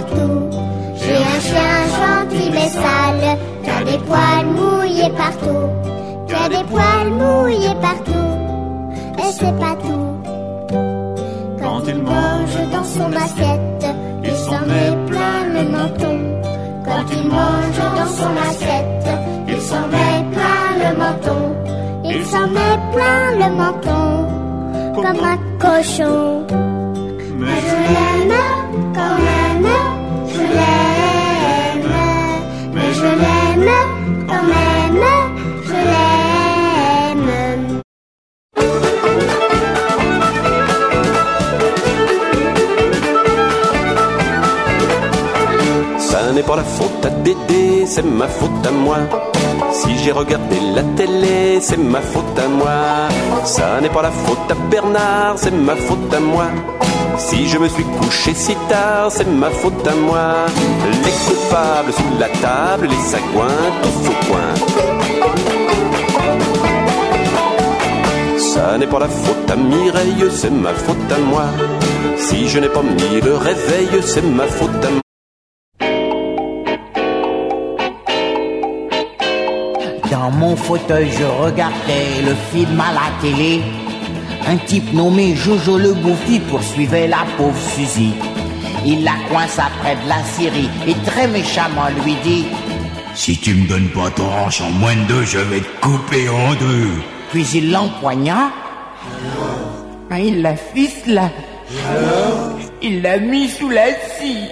partout. J'ai un chien gentil mais sale, qui a des poils mouillés partout. Qui a des poils mouillés partout. Et c'est pas tout. Quand il mange dans son assiette, il s'en met plein le menton. Quand il mange dans son assiette, il s'en met plein le menton. Il s'en met plein le menton, comme un cochon. Mais je l'aime quand même, je l'aime. Mais je l'aime quand même, je l'aime. Ça n'est pas la faute à Dédé, c'est ma faute à moi. Si j'ai regardé la télé, c'est ma faute à moi. Ça n'est pas la faute à Bernard, c'est ma faute à moi. Si je me suis couché si tard, c'est ma faute à moi. Les coupables sous la table, les sagouins tous au coin. Ça n'est pas la faute à Mireille, c'est ma faute à moi. Si je n'ai pas mis le réveil, c'est ma faute à moi. Dans mon fauteuil, je regardais le film à la télé. Un type nommé Jojo le Bouffi poursuivait la pauvre Suzy. Il la coince près de la Syrie et très méchamment lui dit: si tu me donnes pas ton hanche en moins de 2, je vais te couper en 2. Puis il l'empoigna. Il la ficela. Il l'a mis sous la scie.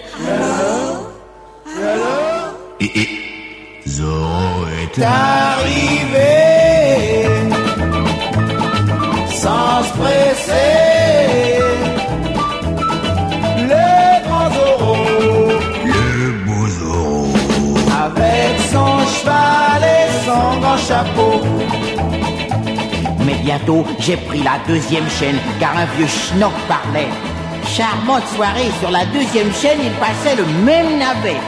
Et Zorro est arrivé sans se presser. Le grand Zorro, le beau Zorro, avec son cheval et son grand chapeau. Mais bientôt j'ai pris la deuxième chaîne, car un vieux schnock parlait. Charmante soirée, sur la deuxième chaîne il passait le même navet.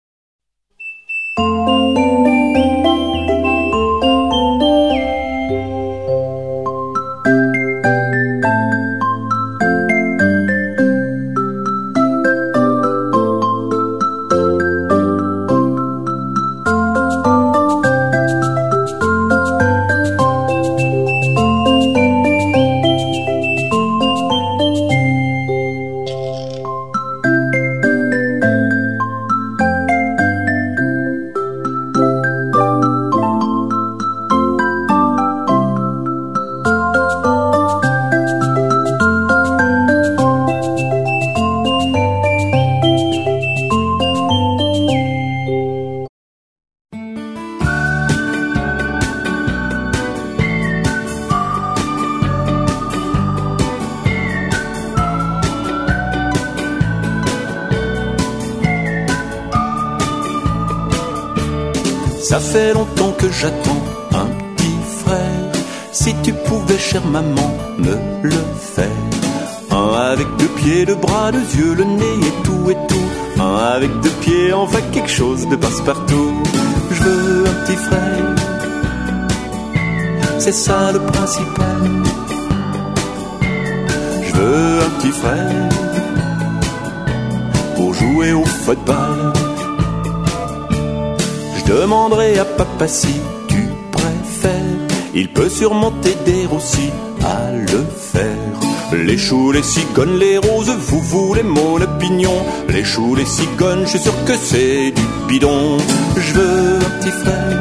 Ça fait longtemps que j'attends un petit frère. Si tu pouvais, chère maman, me le faire. Un avec 2 pieds, 2 bras, 2 yeux, le nez et tout et tout. Un avec 2 pieds, enfin quelque chose de passe-partout. Je veux un petit frère, c'est ça le principal. Je veux un petit frère pour jouer au football. Je demanderai à papa si tu préfères. Il peut sûrement t'aider aussi à le faire. Les choux, les cigognes, les roses, vous les mots, le pignon. Les choux, les cigognes, je suis sûr que c'est du bidon. Je veux un petit frère,